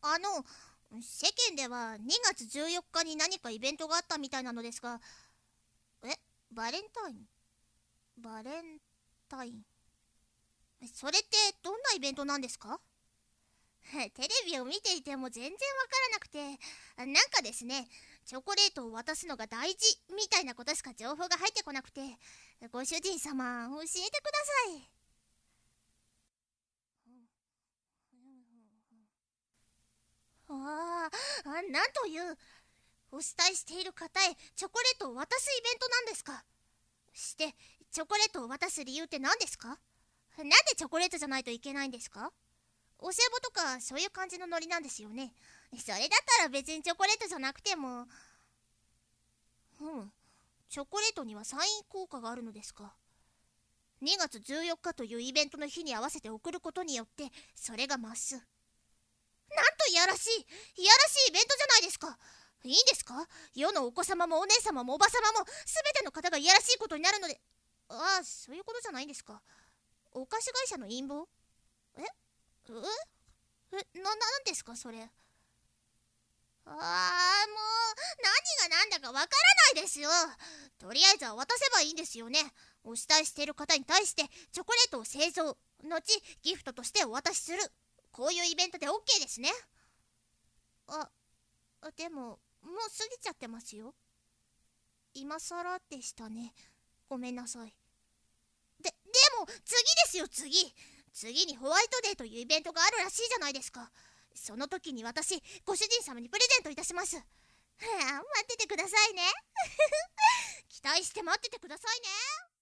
世間では2月14日に何かイベントがあったみたいなのですが、バレンタインバレンタインそれってどんなイベントなんですか？テレビを見ていても全然わからなくて、なんかですね、チョコレートを渡すのが大事みたいなことしか情報が入ってこなくて、ご主人様、教えてください。なんという、お慕いしている方へチョコレートを渡すイベントなんですか？して、チョコレートを渡す理由って何ですか？なんでチョコレートじゃないといけないんですか？お歳暮とかそういう感じのノリなんですよね。それだったら別にチョコレートじゃなくても。チョコレートにはサイン効果があるのですか？ 2 月14日というイベントの日に合わせて送ることによってそれが増す。なんといやらしいイベントじゃないですか。いいんですか？世のお子様もお姉様もおば様も全ての方がいやらしいことになるので。そういうことじゃないんですか？お菓子会社の陰謀？えなんですかそれ？もう何が何だかわからないですよ。とりあえずは渡せばいいんですよね。お慕いしている方に対してチョコレートを製造、後ギフトとしてお渡しする、こういうイベントで OK ですね。でももう過ぎちゃってますよ。今更でしたね。ごめんなさい。でも次ですよ、次にホワイトデーというイベントがあるらしいじゃないですか。その時に私、ご主人様にプレゼントいたします。待っててくださいね。期待して待っててくださいね。